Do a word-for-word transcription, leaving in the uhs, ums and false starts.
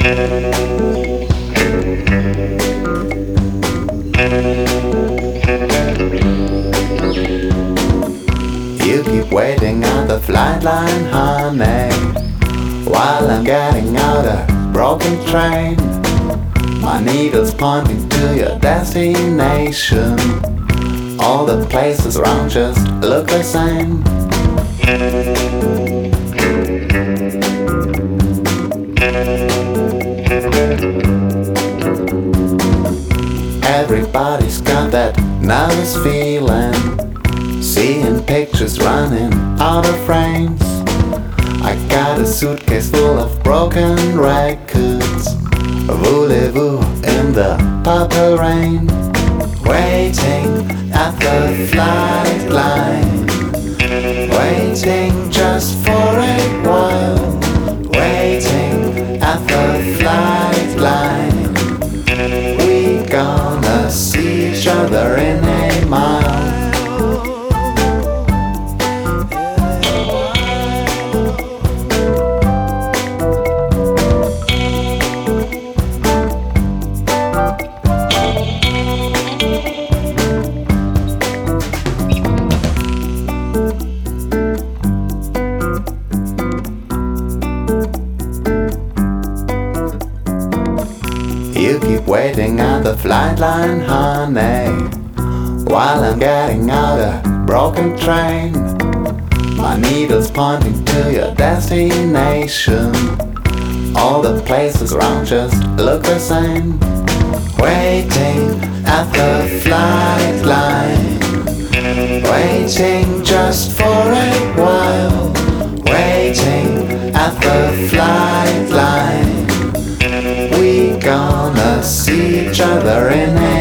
You keep waiting at the flight line, honey, while I'm getting out a broken train. My needle's pointing to your destination. All the places around just look the same. Everybody's got that nervous feeling, seeing pictures running out of frames. I got a suitcase full of broken records, voulez-vous in the purple rain. Waiting at the flight line, waiting just for a while. Waiting at the flight line, we gonna see each other in a mile. You keep waiting at the flight line, honey, while I'm getting out a broken train. My needle's pointing to your destination. All the places around just look the same. Waiting at the flight line, waiting just for a while. Waiting at the flight line, we gonna see each other in a